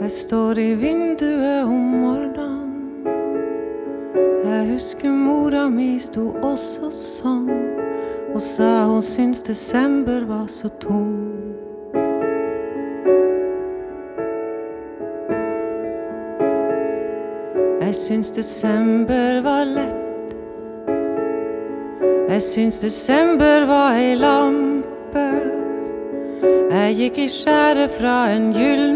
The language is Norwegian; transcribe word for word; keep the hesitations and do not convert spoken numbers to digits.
Jeg står i vinduet om morgenen. Jeg husker mora mi sto også sånn og sa hun syntes desember var så tung. Jeg syns desember var lett. Jeg syns desember var ei lampe. Jeg gikk i skjæret fra en gyllen